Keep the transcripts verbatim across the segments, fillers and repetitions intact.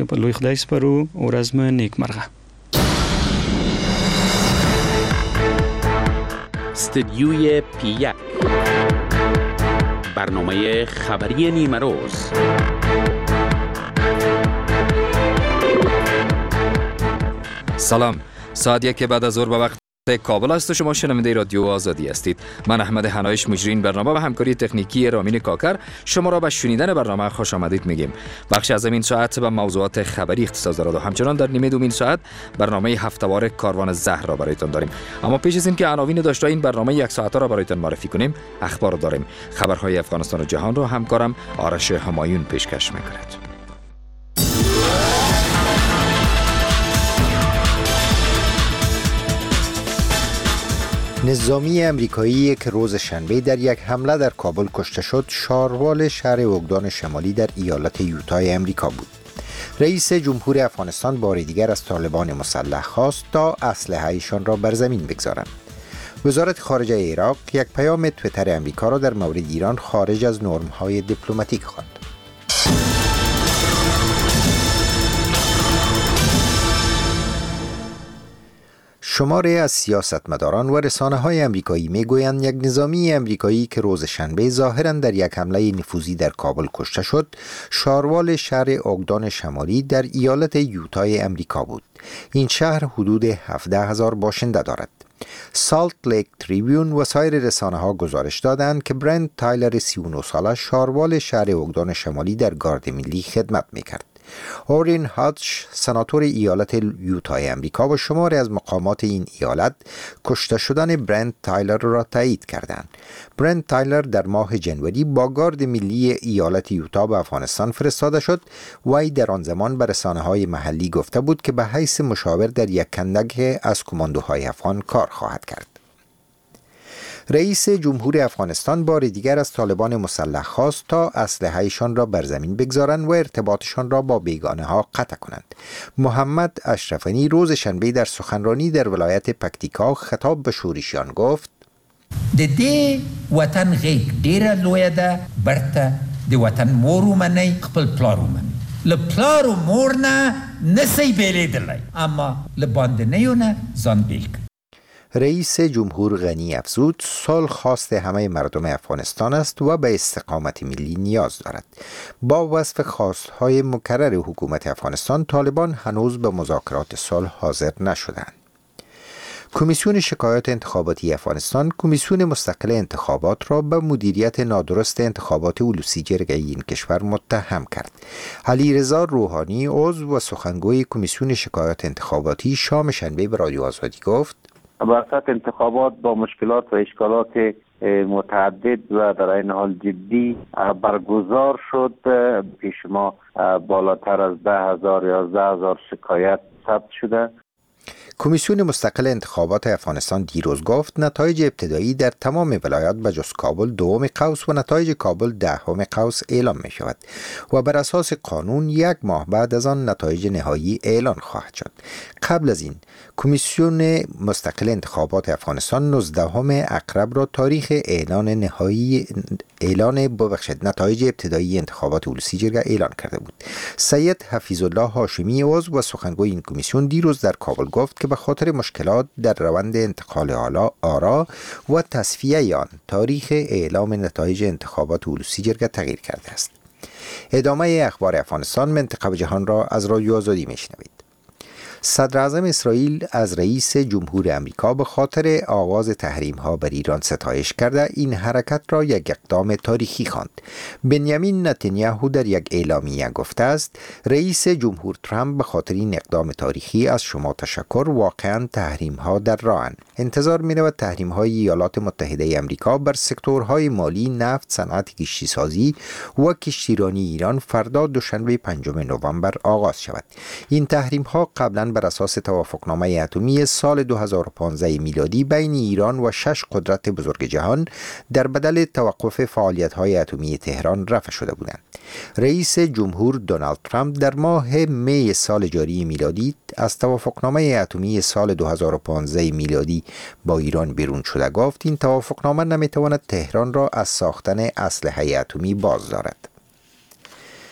په لوی خدای سپارو. ورځ مو نیکمرغه. استدیوی پی یک، برنامه خبری نیمه روز. سلام، ساعت یک بعد از ظهر به وقت کابل است و شما شنونده رادیو آزادی هستید. من احمد حنایش مجری برنامه و همکاری تکنیکی رامین کاکر شما را به شنیدن برنامه خوش آمدید میگیم. بخش از این ساعت به موضوعات خبری اختصاص دارد و همچنان در نیمه دومین ساعت برنامه هفته‌وار کاروان زهر را برایتان داریم. اما پیش از اینکه عناوین داشته این برنامه یک ساعته را برایتان معرفی کنیم، اخبار داریم. خبرهای افغانستان و جهان را همکارم آرش همایون پیشکش می‌کند. نظامی امریکایی که روز شنبه در یک حمله در کابل کشته شد، شاروال شهر اوگدان شمالی در ایالت یوتای امریکا بود. رئیس جمهور افغانستان بار دیگر از طالبان مسلح خواست تا اسلحه‌ایشان را بر زمین بگذارند. وزارت خارجه عراق یک پیام توییتر امریکا را در مورد ایران خارج از نرم‌های دیپلماتیک خواند. شماری از سیاستمداران و رسانه‌های امریکایی می‌گویند یک نظامی امریکایی که روز شنبه ظاهراً در یک حمله نفوذی در کابل کشته شد، شاروال شهر اوگدان شمالی در ایالت یوتای امریکا بود. این شهر حدود هفده هزار باشنده دارد. سالت لیک تریبیون و سایر رسانه‌ها گزارش دادند که برند تایلر سی و نه ساله شاروال شهر اوگدان شمالی در گارد ملی خدمت می‌کرد. اورین هادج، سناتور ایالت یوتای امریکا و شماری از مقامات این ایالت کشته شدن برند تایلر را تایید کردند. برند تایلر در ماه جنوری با گارد ملی ایالت یوتا به افغانستان فرستاده شد. وی در آن زمان به رسانه‌های محلی گفته بود که به حیث مشاور در یک کندک از کماندوهای افغان کار خواهد کرد. رئیس جمهور افغانستان بار دیگر از طالبان مسلح خواست تا اسلحه‌ایشان را بر زمین بگذارند و ارتباطشان را با بیگانه ها قطع کنند. محمد اشرف غنی روز شنبه در سخنرانی در ولایت پکتیکا خطاب به شورشیان گفت: د دې وطن غیږ ډیره لویه ده، برته د وطن مور ومنئ، خپل پلار ومنئ. له پلار و مور نه نسی بیلیدلی، اما له باندنیو نه ځان بیل کړئ. رئیس جمهور غنی افزود صلح خواست همه مردم افغانستان است و به استقامت ملی نیاز دارد. با وصف خواستهای مکرر حکومت افغانستان، طالبان هنوز به مذاکرات صلح حاضر نشدند. کمیسیون شکایات انتخاباتی افغانستان کمیسیون مستقل انتخابات را به مدیریت نادرست انتخابات علوسی جرگه این کشور متهم کرد. علیرضا روحانی، عضو و سخنگوی کمیسیون شکایات انتخاباتی، شام شنبه به رادیو آزادی گفت: وسط انتخابات با مشکلات و اشکالات متعدد و در این حال جدی برگزار شد. پیش ما بالاتر از ده هزار یازده هزار شکایت ثبت شده. کمیسیون مستقل انتخابات افغانستان دیروز گفت نتایج ابتدایی در تمام ولایات بجز کابل دوم قوس و نتایج کابل دهم قوس اعلام می شود و بر اساس قانون یک ماه بعد از آن نتایج نهایی اعلان خواهد شد. قبل از این کمیسیون مستقل انتخابات افغانستان نوزدهم اکتبر را تاریخ اعلان نهایی اعلان ببخشید نتایج ابتدایی انتخابات علوسی جرگه اعلان کرده بود. سید حفیظ الله هاشمی، عضو و سخنگوی این کمیسیون، دیروز در کابل گفت که به خاطر مشکلات در روند انتقال آرا و تصفیه آن تاریخ اعلام نتایج انتخابات علوسی جرگه تغییر کرده است. ادامه اخبار افغانستان، منطقه و جهان را از رادیو آزادی میشنوید. صدر اعظم اسرائیل از رئیس جمهور امریکا به خاطر آغاز تحریم ها بر ایران ستایش کرده این حرکت را یک اقدام تاریخی خواند. بنیامین نتانیاهو در یک اعلامیه گفته است: رئیس جمهور ترامپ به خاطر این اقدام تاریخی از شما تشکر، واقعا تحریم ها در راهند. انتظار می رود تحریم های ایالات متحده امریکا بر سکتورهای مالی، نفت، صنعت کشتی سازی و کشتیرانی ایران فردا دوشنبه پنجم نوامبر آغاز شود. این تحریم ها قبلا بر اساس توافقنامه اتمی سال دو هزار و پانزده میلادی بین ایران و شش قدرت بزرگ جهان در بدل توقف فعالیت‌های اتمی تهران رفع شده بودند. رئیس جمهور دونالد ترامپ در ماه می سال جاری میلادی از توافقنامه اتمی سال دو هزار و پانزده میلادی با ایران بیرون شده گفت این توافقنامه نمیتواند تهران را از ساختن اسلحه اتمی باز دارد.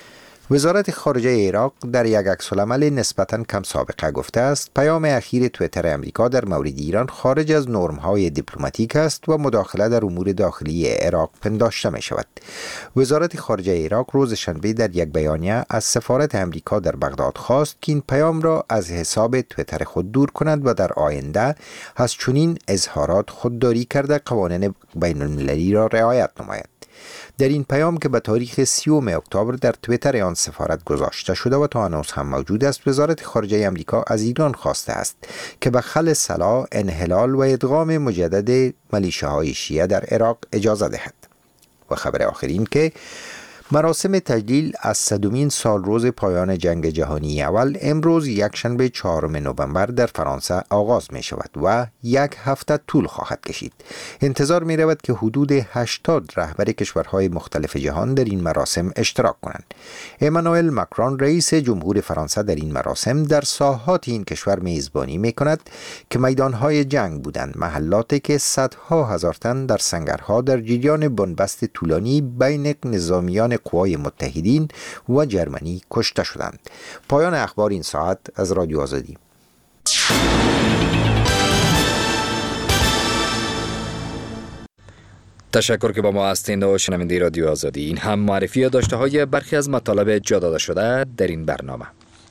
وزارت خارجه عراق در یک عکس‌العمل نسبتاً کم سابقه گفته است پیام اخیر توییتر امریکا در مورد ایران خارج از نرم‌های دیپلماتیک است و مداخله در امور داخلی عراق پنداشته می شود. وزارت خارجه عراق روز شنبه در یک بیانیه از سفارت امریکا در بغداد خواست که این پیام را از حساب توییتر خود دور کند و در آینده از چنین اظهارات خودداری کرده قوانین بین‌المللی را رعایت نماید. در این پیام که به تاریخ سیوم اکتبر در توییتر آن سفارت گذاشته شده و تا هنوز هم موجود است، وزارت خارجه امریکا از ایران خواسته است که به خل سلاح، انحلال و ادغام مجدد میلیشیاهای شیعه در عراق اجازه دهد. و خبر آخرین که مراسم تجلیل از صدمین سال روز پایان جنگ جهانی اول امروز یکشنبه چهارم نوامبر در فرانسه آغاز می شود و یک هفته طول خواهد کشید. انتظار می رود که حدود هشتاد رهبر کشورهای مختلف جهان در این مراسم اشتراک کنند. امانوئل ماکرون رئیس جمهور فرانسه در این مراسم در ساحات این کشور میزبانی می کند که میدانهای جنگ بودند، محلاتی که صدها هزار تن در سنگرها در جریان بنبست طولانی بین نظامیان قوای متحدین و جرمنی کشته شدند. پایان اخبار این ساعت از رادیو آزادی. تشکر که با ما هستید و شنونده رادیو آزادی. این هم معرفی داشته های برخی از مطالب جا داده شده در این برنامه.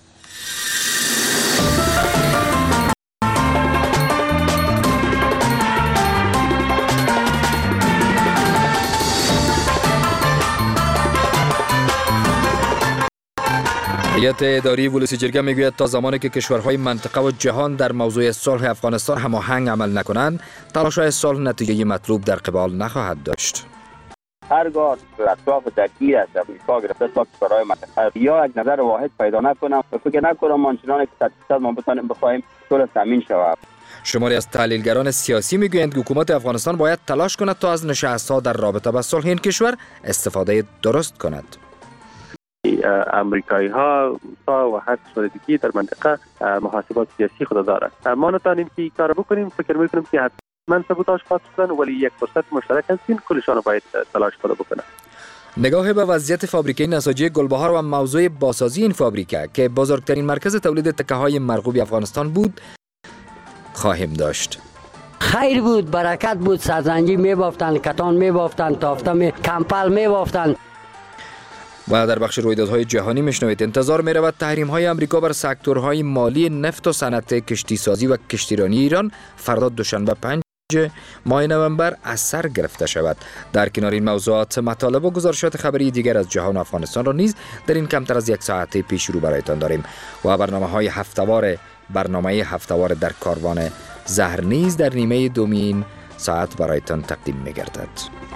هیئت اداری ولسی جرگه میگوید تا زمانی که کشورهای منطقه و جهان در موضوع صلح افغانستان هماهنگ عمل نکنند، تلاش‌های صلح نتیجه مطلوب در قبال نخواهد داشت. هرگاه اطراف درگیر از امریکا گرفته تا کشورهای منطقه یا یک نظر واحد پیدا نکنم، فکر نکنم آنچنان که صد درصد ما بتوانیم بخواهیم صلح تامین شود. شماری از تحلیلگران سیاسی میگویند که حکومت افغانستان باید تلاش کند تا از نشست‌ها در رابطه با صلح این کشور استفاده درست کند. امریکایی ها و هر کشور دیگه در منطقه محاسبات سیاسی خود دارند. ما نتوانیم که کار بکنیم، فکر میکنیم که حتما سبوتاژ خواهد شدن، ولی یک فرصت مشترک است که کلشان باید تلاش خود بکنند. نگاه به وضعیت فابریکه نساجی گلبهار و موضوع بازسازی این فابریکه که بزرگترین مرکز تولید تکه های مرغوب افغانستان بود خواهیم داشت. خیر بود، برکت بود، سرزنجی میبافتن، کتان میبافتن، تافته می کمپل میبافتن. و در بخش رویدادهای جهانی میشنوید انتظار می رود تحریم های امریکا بر سکتورهای مالی نفت و صنعت کشتی سازی و کشتیرانی ایران فردا دوشنبه پنج ماه نوامبر از سر گرفته شود. در کنار این موضوعات مطالب و گزارشات خبری دیگر از جهان و افغانستان را نیز در این کمتر از یک ساعت پیش رو برایتان داریم و برنامه های هفته‌وار برنامه هفته‌وار در کاروان زهر نیز در نیمه دومین ساعت برایتان تقدیم می گردد.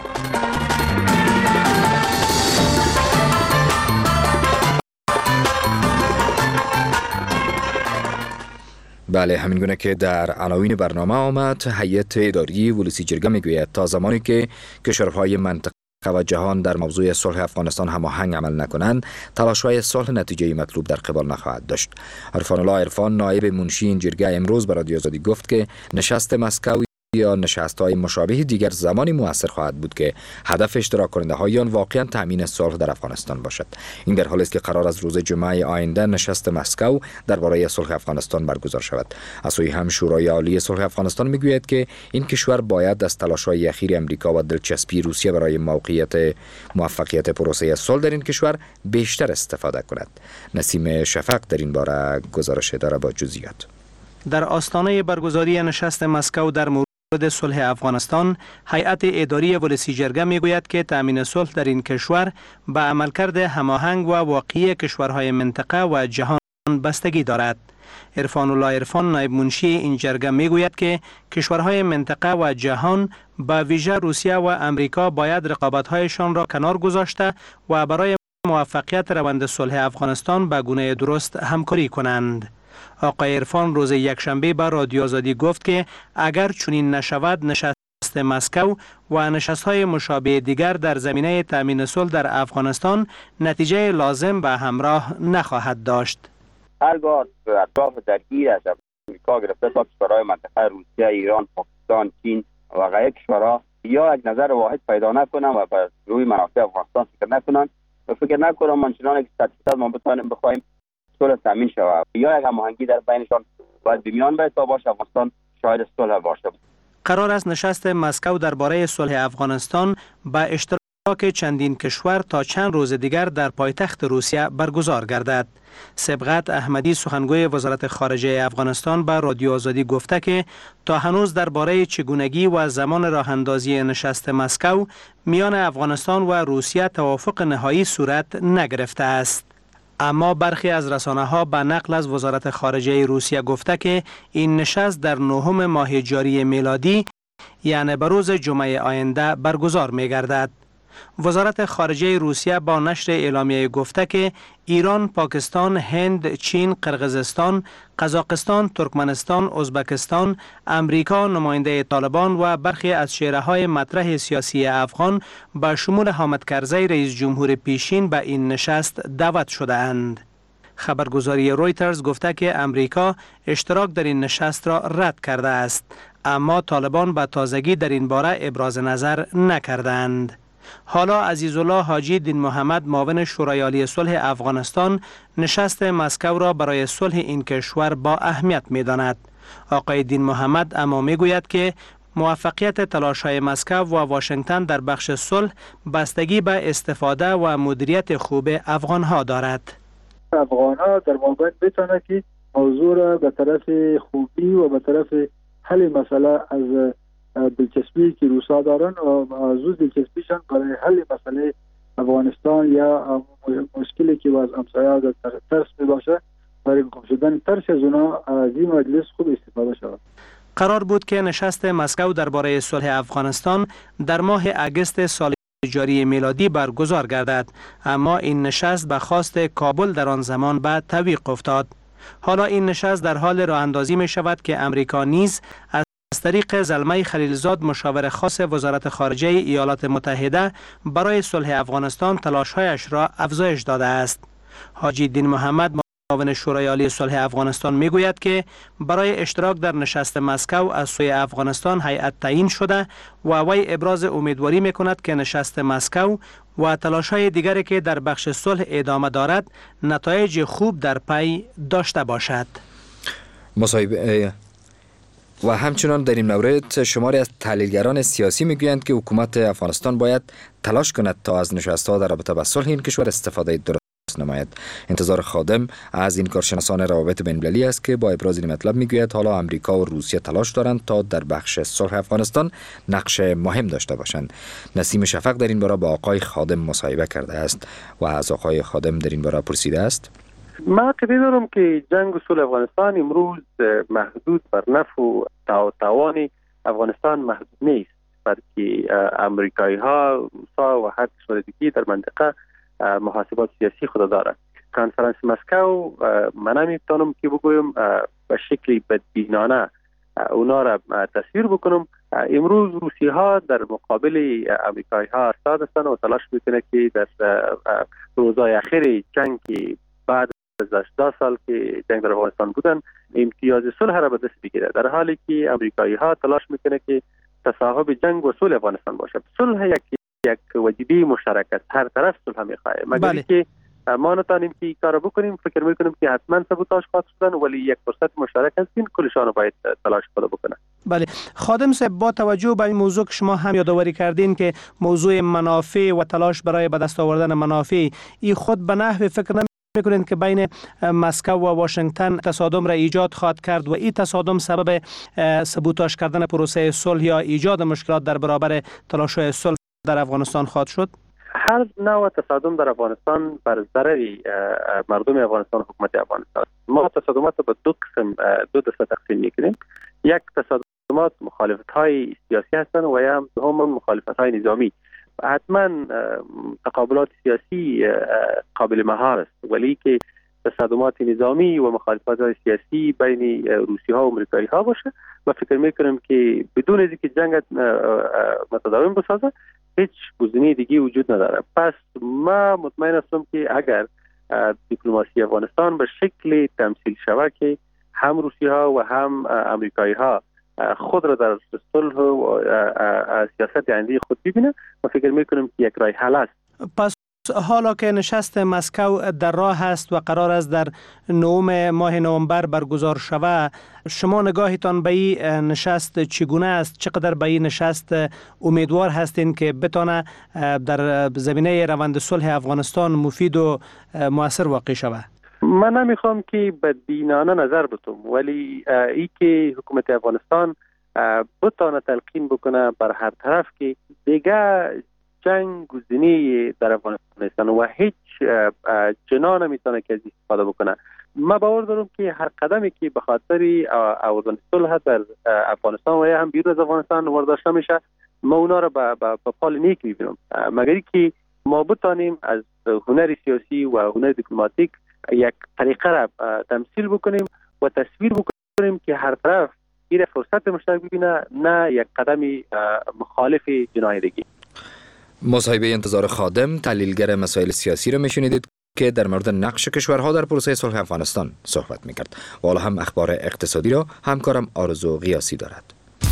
بله، همین گونه که در عناوین برنامه آمد، هیئت اداری ولسی جرگه میگوید تا زمانی که کشورهای منطقه و جهان در موضوع صلح افغانستان هماهنگ عمل نکنند، تلاش‌های صلح نتیجه مطلوب در قبال نخواهد داشت. عرفان الله عرفان نایب منشی این جرگه امروز به رادیو آزادی گفت که نشست مسکو یا نشست‌های مشابه دیگر زمانی مؤثر خواهد بود که هدف اشتراک کننده های آن واقعا تامین صلح در افغانستان باشد. این در حالی است که قرار از روز جمعه آینده نشست مسکو درباره صلح افغانستان برگزار شود. از سوی هم شورای عالی صلح افغانستان میگوید که این کشور باید از تلاش‌های اخیر امریکا و دلچسپی روسیه برای موقعیت موفقیت پروسه صلح در این کشور بیشتر استفاده کند. نسیم شفق در این باره گزارش داره با جزئیات. در آستانه برگزاری نشست مسکو در مورد صلح افغانستان، هیئت اداری ولسی جرگه میگوید که تامین صلح در این کشور به عملکرد هماهنگ و واقعی کشورهای منطقه و جهان بستگی دارد. عرفان الله عرفان نایب منشی این جرگه میگوید که کشورهای منطقه و جهان به ویژه روسیه و امریکا باید رقابت‌هایشان را کنار گذاشته و برای موفقیت روند صلح افغانستان به گونه درست همکاری کنند. آقای عرفان روز یکشنبه به رادیو آزادی گفت که اگر چنین نشود، نشست مسکو و نشست‌های مشابه دیگر در زمینه تامین صلح در افغانستان نتیجه لازم به همراه نخواهد داشت. هرگاه اطراف درگیر از امریکا گرفته تا کشورهای منطقه روسیه، ایران، پاکستان، چین و غیر کشورها یا یک نظر واحد پیدا نکنند و بر روی منافع افغانستان فکر نکنند، فکر نکنم آنچنان که صد درصد ما بتوانیم بخوایم صلح تامین شود یا یک هماهنگی در بینشان باید به میان باید تا باشه افغانستان شاهد صلح باشه. قرار است نشست مسکو درباره صلح افغانستان با اشتراک چندین کشور تا چند روز دیگر در پایتخت روسیه برگزار گردد. سبقت احمدی سخنگوی وزارت خارجه افغانستان به رادیو آزادی گفته که تا هنوز درباره چگونگی و زمان راه اندازی نشست مسکو میان افغانستان و روسیه توافق نهایی صورت نگرفته است. اما برخی از رسانه ها به نقل از وزارت خارجه روسیه گفته که این نشست در نهم ماه جاری میلادی یعنی به روز جمعه آینده برگزار می گردد. وزارت خارجه روسیه با نشر اعلامیه گفته که ایران، پاکستان، هند، چین، قرقیزستان، قزاقستان، ترکمنستان، ازبکستان، امریکا، نماینده طالبان و برخی از چهره‌های مطرح سیاسی افغان به شمول حامد کرزی رئیس جمهور پیشین به این نشست دعوت شده اند. خبرگزاری رویترز گفته که امریکا اشتراک در این نشست را رد کرده است، اما طالبان به تازگی در این باره ابراز نظر نکردند. حالا عزیزالله حاجی دین محمد معاون شورای عالی صلح افغانستان نشست مسکو را برای صلح این کشور با اهمیت می داند. آقای دین محمد اما می گوید که موفقیت تلاش‌های مسکو و واشنگتن در بخش صلح بستگی به استفاده و مدیریت خوب افغان‌ها دارد. افغان‌ها در واقع بتونه که موضوع را به طرف خوبی و به طرف حل مسئله از دلچسپی که روسا دارن و از دلچسپیشان برای حل مسئله افغانستان یا مشکلی که از همسایه‌ها در ترس می باشه برای گم شدن ترس از اونا از این مجلس خوب استفاده شود. قرار بود که نشست مسکو درباره صلح افغانستان در ماه اگست سال جاری میلادی برگزار گردد، اما این نشست به خواست کابل در آن زمان به تعویق افتاد. حالا این نشست در حال راه اندازی می شود که امریکا نیز از از طریق زلمه خلیلزاد مشاور خاص وزارت خارجه ایالات متحده برای صلح افغانستان تلاش‌هایش را افزایش داده است. حاجی دین محمد معاون شورای عالی صلح افغانستان میگوید که برای اشتراک در نشست مسکو از سوی افغانستان هیئت تعیین شده و وی ابراز امیدواری میکند که نشست مسکو و تلاش‌های دیگری که در بخش صلح ادامه دارد نتایج خوب در پی داشته باشد. مصاحبه و همچنان در این مورد شماری از تحلیلگران سیاسی میگویند که حکومت افغانستان باید تلاش کند تا از نشست‌ها در رابطه با صلح این کشور استفاده درست نماید. انتظار خادم از این کارشناسان روابط بین‌المللی است که با ابراز این مطلب میگوید حالا امریکا و روسیه تلاش دارند تا در بخش صلح افغانستان نقش مهم داشته باشند. نسیم شفق در این باره با آقای خادم مصاحبه کرده است و از آقای خادم در این باره پرسیده است. ما عقیده دارم که جنگ و صلح افغانستان امروز محدود بر نفع و توان افغانستان محدود نیست، بلکه امریکایی ها، روسا و هر کشور دیگه در منطقه محاسبات سیاسی خود دارند. کنفرانس مسکو من نمیتونم که بگویم به شکلی بدبینانه اونا را تصویر بکنم. امروز روسی ها در مقابل امریکایی ها ایستاده هستند و تلاش میکنه که در روزهای اخیر جنگ که بعد از هشتاد سال که جنگ در افغانستان بودن امتیاز صلح را به دست بگیره، در حالی که امریکایی ها تلاش میکنه که تصاحب جنگ و صلح افغانستان باشه. صلح یک یک وجیبه مشترک است، هر طرف صلح میخواد، مگر بله. که ما نتونیم که کارو بکنیم. فکر میکنم که حتما سبوتاژ خواهد شدن، ولی یک فرصت مشترک است که کلشان باید تلاش خود بکنن. بله خادم صاحب، با توجه به این موضوع که شما هم یادآوری کردین که موضوع منافع و تلاش برای به دست آوردن منافع، این خود به نحو فکر نمی میکنید که بین مسکو و واشنگتن تصادم را ایجاد خواهد کرد و این تصادم سبب سبوتاژ کردن پروسه صلح یا ایجاد مشکلات در برابر تلاش‌های صلح در افغانستان خواهد شد؟ هر نوع تصادم در افغانستان بر ضرر مردم افغانستان، حکومت افغانستان. ما تصادمات به دو قسم دو دسته تقسیم میکنیم. یک تصادمات مخالفت‌های سیاسی هستند و یا هم مخالفت‌های نظامی. حتما تقابلات سیاسی قابل مهار است، ولی که تصادمات نظامی و مخالفات سیاسی بین روسی ها و امریکایی ها باشه و فکر میکنم که بدون از اینکه جنگ متداوم بسازه هیچ گزینه دیگه وجود نداره. پس ما مطمئن هستم که اگر دیپلماسی افغانستان به شکل تمثیل شود که هم روسی ها و هم امریکایی ها خود را در صلح و سیاست آینده خود ببینه، من فکر میکنم که یک راه حل است. پس دوست، حالا که نشست مسکو در راه است و قرار است در نهم ماه نوامبر برگزار شود، شما نگاهتان به این نشست چگونه است؟ چقدر به این نشست امیدوار هستین که بتانه در زمینه روند صلح افغانستان مفید و مؤثر واقع شود؟ من نمیخوام که بدبینانه نظر بتم، ولی ای که حکومت افغانستان بتانه تلقین بکنه بر هر طرف که دیگه جنگ گزینی در افغانستان و هیچ جنا نمیتونه که از استفاده بکنه. ما باور دارم که هر قدمی که به خاطر آوردن صلح در افغانستان و یا هم بیرون از افغانستان ورداشته میشه، ما اونا رو به پال نیک میبینم، مگر که ما بتانیم از هنر سیاسی و هنر دیپلماتیک یک طریقه را تمثیل بکنیم و تصویر بکنیم که هر طرف این فرصت مشترک ببینه، نه یک قدمی مخالف جنایدگی. مصاحبه انتظار خادم، تحلیلگر مسائل سیاسی را میشنیدید که در مورد نقش کشورها در پروسه صلح افغانستان صحبت میکرد. و حالا هم اخبار اقتصادی را همکارم آرزو قیاسی دارد.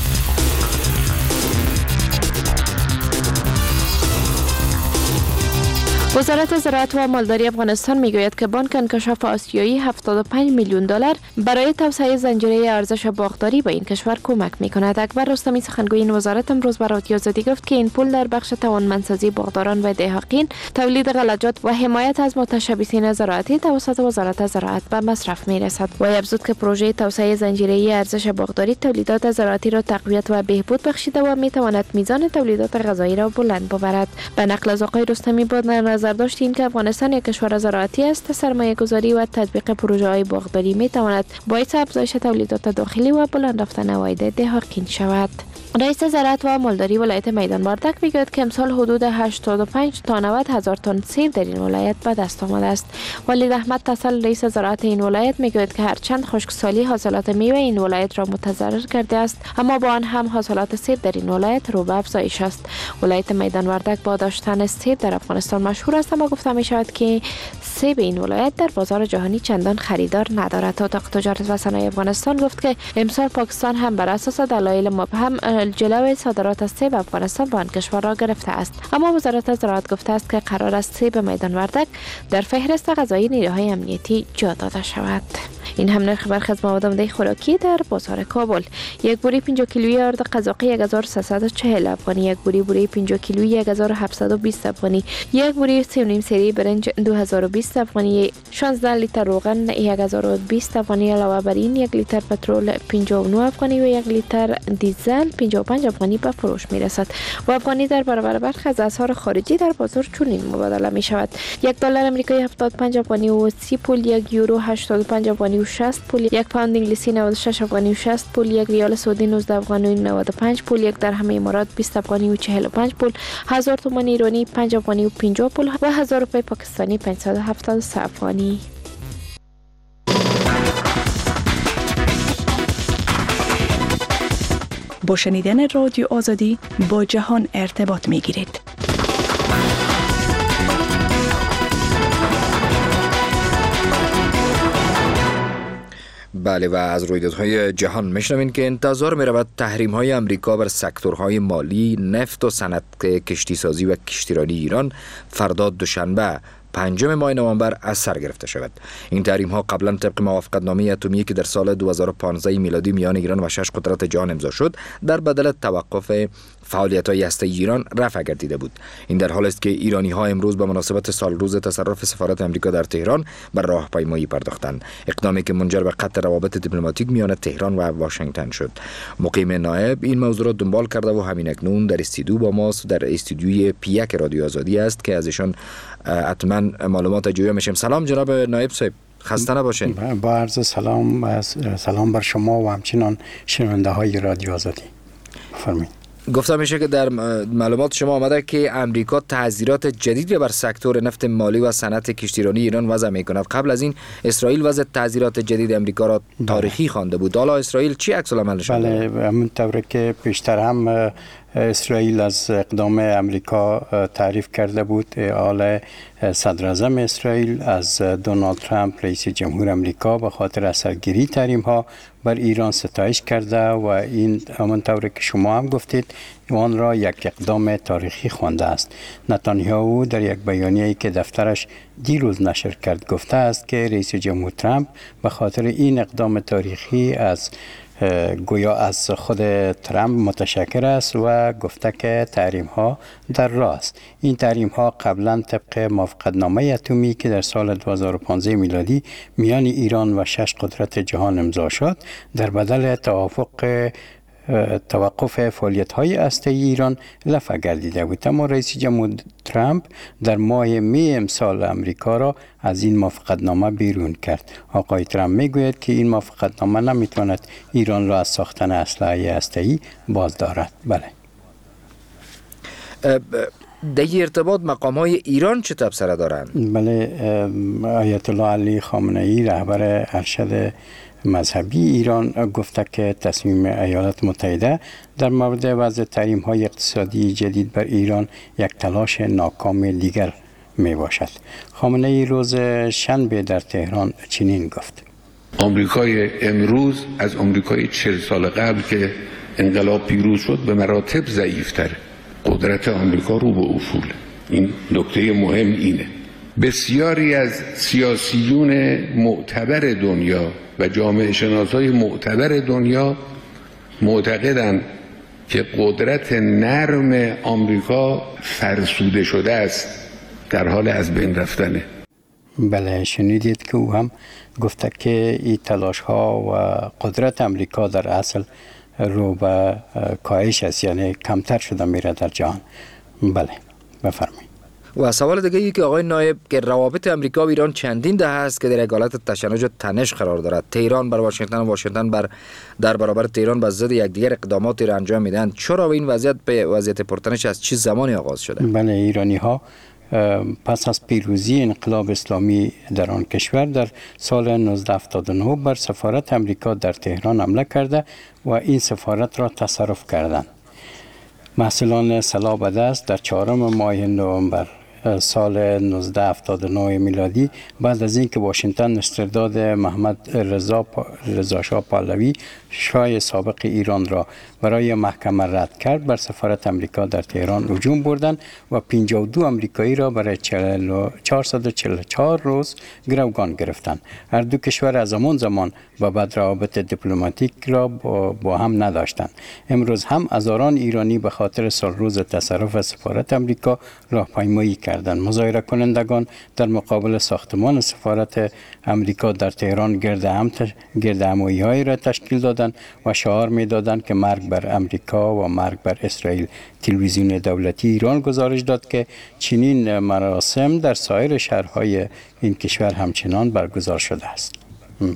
وزارت زراعت و مالداری افغانستان میگوید که بانک انکشاف آسیایی هفتاد و پنج میلیون دلار برای توسعه زنجیره ارزش باغداری به این کشور کمک میکند. اکبر رستمی سخنگوی این وزارت امروز به رادیو آزادی گفت که این پول در بخش توانمندسازی باغداران و دهقان، تولید غلجات و حمایت از متشبثین زراعتی توسط وزارت زراعت به مصرف میرسد. و افزود که پروژه توسعه زنجیره ارزش باغداری تولیدات زراعتی را تقویت و بهبود بخشیده و میتواند میزان تولیدات غذایی را بلند ببرد. به نقل از آقای رستمی بود نظر داشت این که افغانستان یک کشور زراعتی است، سرمایه گذاری و تطبیق پروژه های باغداری می تواند باعث افزایش تولیدات داخلی و بلند رفتن عواید دهقان شود. رئیس زراعت و مالداری ولایت میدان وردک میگوید که امسال حدود هشتاد و پنج تا نود هزار تن سیب در این ولایت به دست آمده است. ولید احمد تسل رئیس زراعت این ولایت میگوید که هرچند خشکسالی حاصلات میوه این ولایت را متضرر کرده است، اما با آن هم حاصلات سیب در این ولایت رو به افزایش است. ولایت میدان وردک با داشتن سیب در افغانستان مشهور است، اما گفته می شود که سیب این ولایت در بازار جهانی چندان خریدار ندارد. اتاق تجارت و صنایع افغانستان گفت که امسال پاکستان هم بر اساس دلایل مبهم جلوی صادرات از سیب افغانستان به آن کشور را گرفته است، اما وزارت زراعت گفته است که قرار است سیب میدان وردک در فهرست غذایی نیروهای امنیتی جا داده شود. این هم نرخ برخی از مواد عمده خوراکی در بازار کابل. یک بوری پنجاه کیلویی آرد قزاقی یک هزار و سیصد و چهل افغانی، یک بوری بوری پنجاه کیلویی یک هزار و هفتصد و بیست افغانی، یک بوری سه و نیم سری برنج دو هزار و بیست افغانی، شانزده لیتر روغن یک هزار و بیست افغانی. علاوه بر این یک لیتر پترول پنجاه و نه افغانی و یک لیتر دیزل پنجاه و پنج افغانی به فروش می رسد. و افغانی در برابر برخی از اسعار خارجی در بازار چنین مبادله می شود: یک دلار آمریکایی هفتاد و پنج افغانی و سی پول، یک یورو هشتاد و پنج افغانی و شصت پول، یک پوند انگلیسی نود و شش افغانی و شصت پول، یک ریال سعودی نوزده افغانی و نود و پنج پول، یک درهم امارات بیست افغانی و چهل و پنج پول، هزار تومان ایرانی پنج افغانی و پنجاه پول و هزار روپیه پاکستانی پانصد و هفتاد و سه افغانی. با شنیدن رادیو آزادی با جهان ارتباط می گیرید. بله، و از رویدادهای جهان میشنوین که انتظار می رود تحریم های امریکا بر سکتورهای مالی، نفت و صنعت کشتی سازی و کشتیرانی ایران فردا دوشنبه پنجم ماه نوامبر از سر گرفته شود. این تحریم ها قبلا طبق موافقتنامه اتمی که در سال دو هزار و پانزده میلادی میان ایران و شش قدرت جهان امضا شد، در بدل توقف فعالیت‌های هسته‌ای ایران رفع گردیده بود. این در حالی است که ایرانی ها امروز به مناسبت سال روز تصرف سفارت امریکا در تهران بر راهپیمایی پرداختند، اقدامی که منجر به قطع روابط دیپلماتیک میان تهران و واشنگتن شد. مقیم نایب این موضوع را دنبال کرده و همین اکنون در استودیو با ماست، در استودیوی پیک رادیو آزادی است که ازشان حتما معلومات جویا میشیم. سلام جناب نایب صاحب، خسته نباشین. با عرض سلام سلام بر شما و همچنان شنونده های رادیو آزادی. بفرمایید. گفته میشه که در معلومات شما آمده که امریکا تعزیرات جدیدی بر سکتور نفت مالی و صنعت کشتیرانی ایران وضع میکند. قبل از این اسرائیل وضع تعزیرات جدید امریکا را تاریخی خوانده بود. حالا اسرائیل چی عکس العمل نشون داد؟ بله، همونطور که پیشتر هم اسرائیل از اقدام امریکا تعریف کرده بود. آل صدر اعظم اسرائیل از دونالد ترامپ رئیس جمهور امریکا به خاطر اثرگیری تحریم ها بر ایران ستایش کرده و این همانطور که شما هم گفتید آن را یک اقدام تاریخی خوانده است. نتانیاهو در یک بیانیه‌ای که دفترش دیروز نشر کرد گفته است که رئیس جمهور ترامپ به خاطر این اقدام تاریخی از گویا از خود ترامپ متشکر است و گفته که تحریم ها در راه است. این تحریم ها قبلا طبق موافقتنامه اتمی که در سال دو هزار و پانزده میلادی میان ایران و شش قدرت جهان امضا شد در بدل توافق توقف فعالیت های هسته‌ای ایران لغو گردیده بود. اما رئیس جمهور ترامپ در ماه می امسال امریکا را از این موافقتنامه بیرون کرد. آقای ترامپ میگوید که این موافقتنامه نمیتواند ایران را از ساختن اسلحه هسته‌ای باز دارد. بله. در ارتباط مقام های ایران چه تبصره دارند؟ بله، آیت الله علی خامنه ای رهبر ارشد مذهبی ایران گفته که تصمیم ایالات متحده در مورد وضع تحریم های اقتصادی جدید بر ایران یک تلاش ناکام دیگر می باشد. خامنه ای روز شنبه در تهران چنین گفت: آمریکای امروز از آمریکای چهل سال قبل که انقلاب پیروز شد به مراتب ضعیفتر. قدرت آمریکا رو به افول. این نکته مهم اینه. بسیاری از سیاسیون معتبر دنیا و جامعه شناسای معتبر دنیا معتقدند که قدرت نرم آمریکا فرسوده شده است، در حال از بین رفتنه. بله، شنیدید که او هم گفته که این تلاش ها و قدرت آمریکا در اصل رو به کاهش است، یعنی کمتر شده میره در جهان. بله، بفرمایید. و سوال دیگه ای که آقای نایب که روابط امریکا و ایران چندین دهه است که در یک حالت تشنج و تنش قرار دارد. تهران بر واشنگتن و واشنگتن بر در برابر تهران به ضد یکدیگر اقداماتی را انجام میدن. چرا این وضعیت به وضعیت پرتنش از چه زمانی آغاز شده؟ بله، ایرانی ها پس از پیروزی انقلاب اسلامی در آن کشور در سال نوزده هفتاد و نه بر سفارت امریکا در تهران حمله کرده و این سفارت را تصرف کردند. محصلان سلاح به دست در چهارم ماه نوامبر سال نوزده هفتاد و نه میلادی بعد از اینکه واشنگتن استرداد محمد رضا رضا شاه پهلوی شاه سابق ایران را برای محکمه رد کرد، بر سفارت امریکا در تهران هجوم بردند و پنجاه و دو امریکایی را برای چهارصد و چهل و چهار روز گروگان گرفتند. هر دو کشور از همان زمان و بعد روابط دیپلماتیک را با, با هم نداشتند. امروز هم هزاران ایرانی به خاطر سال روز تصرف سفارت امریکا راهپیمایی کردند. مظاهره کنندگان در مقابل ساختمان سفارت امریکا در تهران گرد هم گرد همایی را تشکیل دادند و شعار می‌دادند که مرگ بر امریکا و مرگ بر اسرائیل. تلویزیون دولتی ایران گزارش داد که چنین مراسم در سایر شهرهای این کشور همچنان برگزار شده است. بله.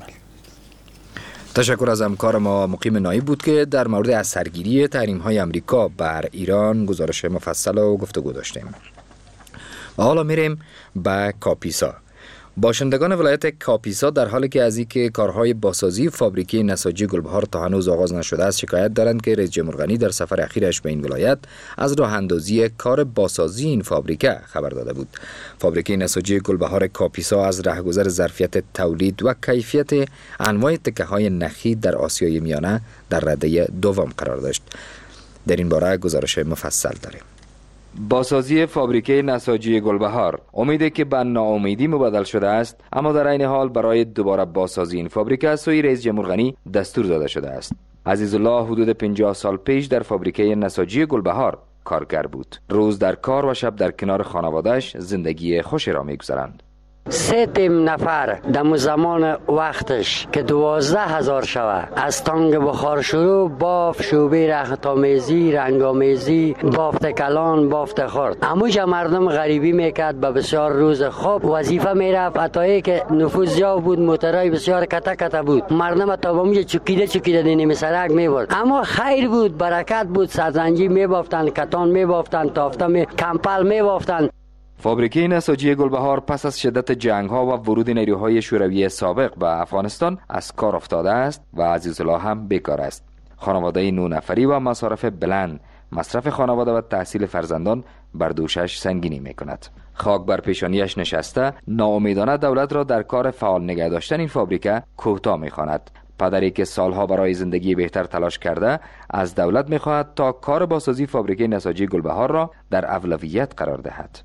تشکر از همکار ما مقیم نایب بود که در مورد اثرگیری تحریم‌های امریکا بر ایران گزارش مفصل و گفتگو داشتیم. حالا میریم به کاپیسا. باشندگان ولایت کاپیسا در حالی که از اینکه کارهای بازسازی فابریکه نساجی گلبهار تا هنوز آغاز نشده است شکایت دارند که رئیس جمهور غنی در سفر اخیرش به این ولایت از راه اندازی کار بازسازی این فابریکه خبر داده بود. فابریکه نساجی گلبهار کاپیسا از رهگذر ظرفیت تولید و کیفیت انواع تکه‌های نخی در آسیای میانه در رده دوم قرار داشت. در این باره گزارش مفصل داریم. بازسازی فابریکه نساجی گلبهار امیده که به ناامیدی مبدل شده است، اما در این حال برای دوباره بازسازی این فابریکه از سوی رئیس جمهور غنی دستور داده شده است. عزیزالله حدود پنجاه سال پیش در فابریکه نساجی گلبهار کارگر بود. روز در کار و شب در کنار خانواده‌اش زندگی خوشی را می‌گذراند. سه تیم نفر در زمان وقتش که دوازده هزار شوه از تانگ بخار شروع باف شوبه رختامیزی رنگامیزی بافت کلان بافت خورد اموجا مردم غریبی میکرد به بسیار روز خوب وظیفه میرفت اتایی که نفوذ جا بود موترای بسیار کتا کتا بود مردم تا باموجا چکیده چکیده دینی سرک میبرد اما خیر بود برکت بود سرزنجی میبافتن کتان میبافتن تافته می کمپل میبافتن. فابریکه نساجی گلبهار پس از شدت جنگ‌ها و ورود نیروهای شوروی سابق به افغانستان از کار افتاده است و عزیزالله هم بیکار است. خانواده نه نفری و مصارف بلند مصرف خانواده و تحصیل فرزندان بر دوشش سنگینی می کند. خاک بر پیشانیش نشسته، ناامیدانه دولت را در کار فعال نگه داشتن این فابریکه کوتاه می خواند. پدری که سالها برای زندگی بهتر تلاش کرده از دولت می خواهد تا کار بازسازی فابریکه نساجی گلبهار را در اولویت قرار دهد.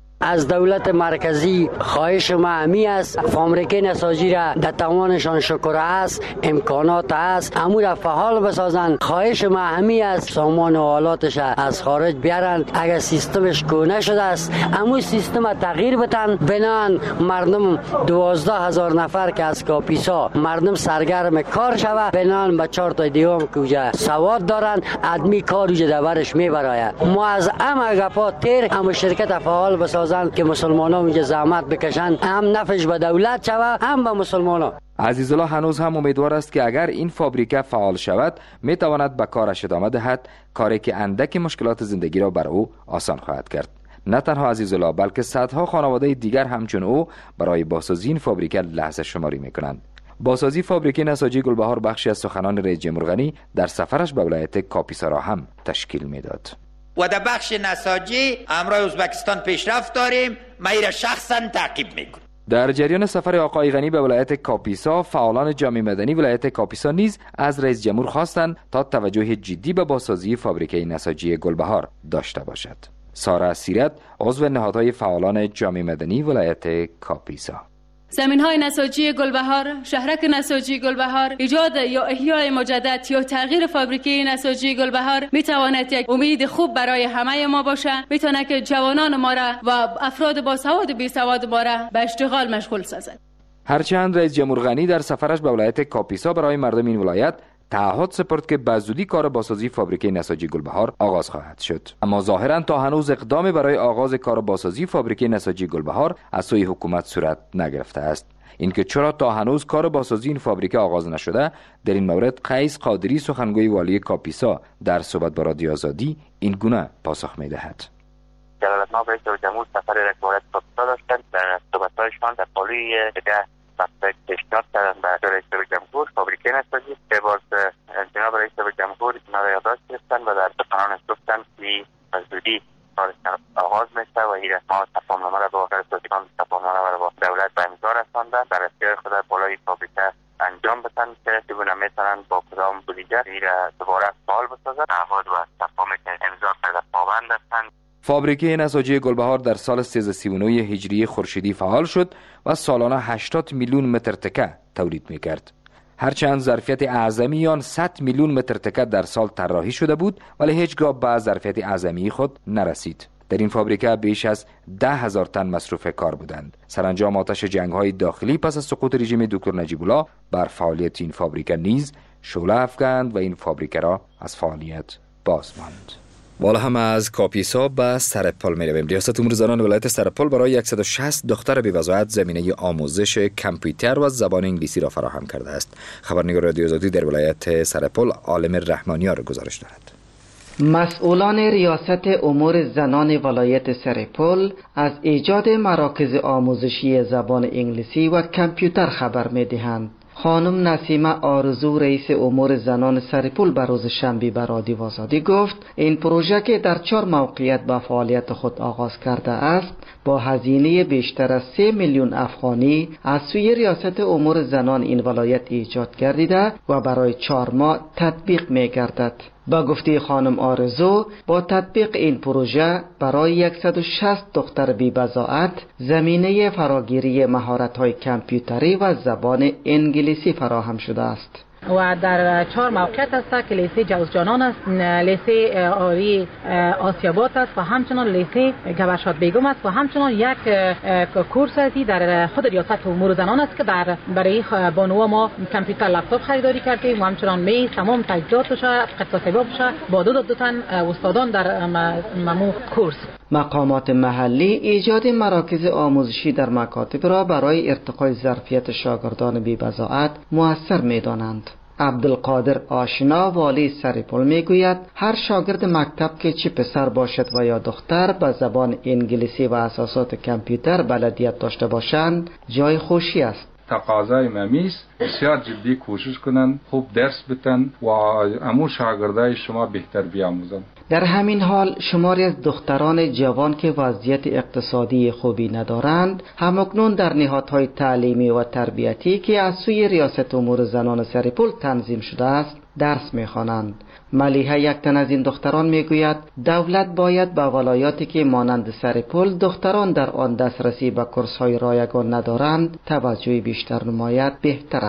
از دولت مرکزی خواهش ما همی است فابریکه نساجی را در توانشان شکر است، امکانات است، امور را فعال بسازند. خواهش ما همی است سامان و آلاتش از خارج بیارند. اگر سیستمش کهنه شده است امو سیستم تغییر بدن، بنان مردم دوازده هزار نفر که از کاپیسا مردم سرگرم کار شود، بنان به چهار تا دیوم که اوجا سواد دارند ادمی کار اوجا دورش میبراید. ما از ام گپا تیر امو شرکت فعال بسازند که مسلمانان اینجا زحمت بکشند، هم نفعش به دولت شود هم به مسلمانان. عزیزالله هنوز هم امیدوار است که اگر این فابریکه فعال شود می تواند به کارش ادامه دهد، کاری که اندک مشکلات زندگی را بر او آسان خواهد کرد. نه تنها عزیزالله بلکه صدها خانواده دیگر همچون او برای بازسازی این فابریکه لحظه شماری می کنند. بازسازی فابریکه نساجی گلبهار بخشی از سخنان رئیس جمهور غنی در سفرش به ولایت کاپیسا را هم تشکیل میداد. و در بخش نساجی امروز ازبکستان پیشرفت داریم، ما را شخصا تعقیب میکنم. در جریان سفر آقای غنی به ولایت کاپیسا، فعالان جامعه مدنی ولایت کاپیسا نیز از رئیس جمهور خواستند تا توجه جدی به بازسازی فابریکه نساجی گلبهار داشته باشد. ساره سیرت، عضو نهادهای فعالان جامعه مدنی ولایت کاپیسا: زمین‌های نساجی گلبهار، شهرک نساجی گلبهار، ایجاد یا احیای مجدد یا تغییر فابریکه نساجی گلبهار میتواند یک امید خوب برای همه ما باشه، میتونه که جوانان ما را و افراد با سواد و بی سواد ما را به اشتغال مشغول سازد. هرچند رئیس جمهور غنی در سفرش به ولایت کاپیسا برای مردم این ولایت تعهد سپرد که به زودی کار بازسازی فابریکه نساجی گلبهار آغاز خواهد شد، اما ظاهرا تا هنوز اقدامی برای آغاز کار بازسازی فابریکه نساجی گلبهار از سوی حکومت صورت نگرفته است. اینکه چرا تا هنوز کار بازسازی این فابریکه آغاز نشده، در این مورد قیس قادری سخنگوی والی کاپیسا در صحبت با رادیو آزادی این گونه پاسخ می‌دهد. جلالتمآب رئیس جمهور سفر را به ولایت کاپیسا داشتند. در صحبت‌هایشان در پالوی ده مقصد پیشنهاد کردن به رئیس جمهور فابریکه نساجی که باز جناب رئیس جمهور اینا را یادداشت گرفتن و در سخنانش گفتن که به زودی کارش آغاز میشه و این ما تفاهمنامه را با فرستادگان تفاهمنامه را با دولت به امضا رساندن. در اختیار خود بالای فابریکه انجام بدن که چگونه میتونن با کدام بودجه این را دوباره فعال بسازن. تعهد و تفاهمی که امضا کرده پابند هستند. فابریکه نساجی گلبهار در سال سیصد و سی و نه هجری خورشیدی فعال شد و سالانه هشتاد میلیون متر تکه تولید میکرد. هرچند ظرفیت اعظمی آن صد میلیون متر تکه در سال طراحی شده بود، ولی هیچگاه به ظرفیت اعظمی خود نرسید. در این فابریکه بیش از ده هزار تن مصروف کار بودند. سرانجام آتش جنگ‌های داخلی پس از سقوط رژیم دکتر نجیب الله بر فعالیت این فابریکه نیز شعله افکند و این فابریکه را از فعالیت باز ماند. والا هم از کاپیسا به سرپل می رویم. ریاست امور زنان ولایت سرپل برای صد و شصت دختر بی وضاحت زمینه آموزش کامپیوتر و زبان انگلیسی را فراهم کرده است. خبرنگار رادیو آزادی در ولایت سرپل عالم رحمانیار گزارش دارد. مسئولان ریاست امور زنان ولایت سرپل از ایجاد مراکز آموزشی زبان انگلیسی و کامپیوتر خبر می دهند. خانم نسیمه آرزو رئیس امور زنان سرپل به روز شنبه به رادیو آزادی گفت این پروژه که در چهار موقعیت به فعالیت خود آغاز کرده است با هزینه بیشتر از سه میلیون افغانی از سوی ریاست امور زنان این ولایت ایجاد گردیده و برای چهار ماه تطبیق می گردد. با گفته خانم آرزو با تطبیق این پروژه برای صد و شصت دختر بی بضاعت زمینه فراگیری مهارت‌های کامپیوتری و زبان انگلیسی فراهم شده است. و در چهار موقعیت است که لیسه جوزجانان است، لیسه آری آسیاباد است و همچنان لیسه گوشات بیگم است و همچنان یک کورس ازی در خود ریاست امور زنان است که در برای بانوها ما کامپیوتر لپتاپ خریداری کردیم و همچنان می تمام تجهیزاتش اقتصادیاتش با دو دو تن استادان در ممو کورس. مقامات محلی ایجاد مراکز آموزشی در مکاتب را برای ارتقای ظرفیت شاگردان بی بضاعت مؤثر می‌دانند. عبدالقادر آشنا والی سرپل میگوید هر شاگرد مکتب که چه پسر باشد و یا دختر به زبان انگلیسی و اساسات کامپیوتر بلدیت داشته باشند جای خوشی است. تقاضای ممیست بسیار جدی کوشش کنند، خوب درس بتن و امو شاگردای شما بهتر بیاموزند. در همین حال شماری از دختران جوان که وضعیت اقتصادی خوبی ندارند همکنون در نهادهای تعلیمی و تربیتی که از سوی ریاست امور زنان سرپل تنظیم شده است درس می‌خوانند. ملیحه یک تن از این دختران میگوید دولت باید به ولایاتی که مانند سرپل دختران در آن دسترسی به کورس‌های رایگان ندارند توجه بیشتر نماید بهتر